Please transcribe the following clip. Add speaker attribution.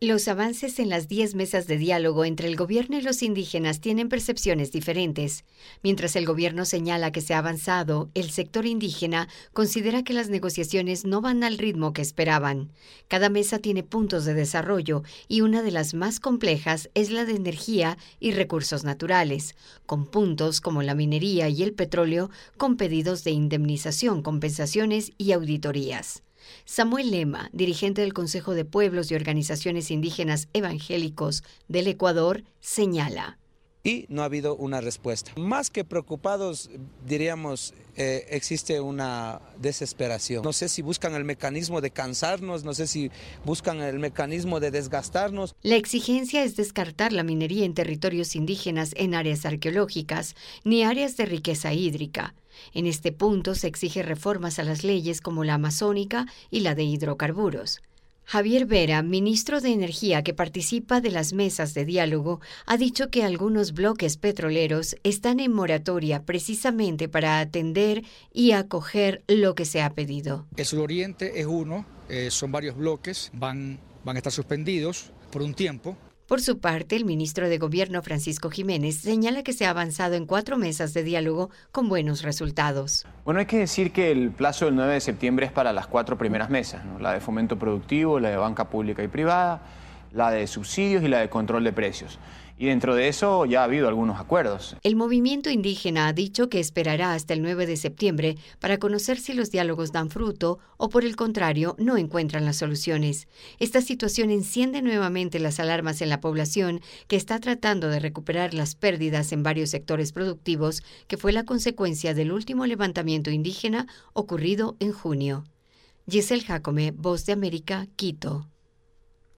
Speaker 1: Los avances en las 10 mesas de diálogo entre el gobierno y los indígenas tienen percepciones diferentes. Mientras el gobierno señala que se ha avanzado, el sector indígena considera que las negociaciones no van al ritmo que esperaban. Cada mesa tiene puntos de desarrollo y una de las más complejas es la de energía y recursos naturales, con puntos como la minería y el petróleo con pedidos de indemnización, compensaciones y auditorías. Samuel Lema, dirigente del Consejo de Pueblos y Organizaciones Indígenas Evangélicos del Ecuador, señala.
Speaker 2: Y no ha habido una respuesta. Más que preocupados, diríamos, existe una desesperación. No sé si buscan el mecanismo de cansarnos, no sé si buscan el mecanismo de desgastarnos.
Speaker 1: La exigencia es descartar la minería en territorios indígenas en áreas arqueológicas ni áreas de riqueza hídrica. En este punto se exige reformas a las leyes como la amazónica y la de hidrocarburos. Javier Vera, ministro de Energía que participa de las mesas de diálogo, ha dicho que algunos bloques petroleros están en moratoria precisamente para atender y acoger lo que se ha pedido.
Speaker 3: El suroriente es uno, son varios bloques, van a estar suspendidos por un tiempo.
Speaker 1: Por su parte, el ministro de Gobierno Francisco Jiménez señala que se ha avanzado en 4 mesas de diálogo con buenos resultados.
Speaker 4: Bueno, hay que decir que el plazo del 9 de septiembre es para las 4 primeras mesas, ¿no? La de fomento productivo, la de banca pública y privada, la de subsidios y la de control de precios. Y dentro de eso ya ha habido algunos acuerdos.
Speaker 1: El movimiento indígena ha dicho que esperará hasta el 9 de septiembre para conocer si los diálogos dan fruto o, por el contrario, no encuentran las soluciones. Esta situación enciende nuevamente las alarmas en la población, que está tratando de recuperar las pérdidas en varios sectores productivos, que fue la consecuencia del último levantamiento indígena ocurrido en junio. Giselle Jacome, Voz de América, Quito.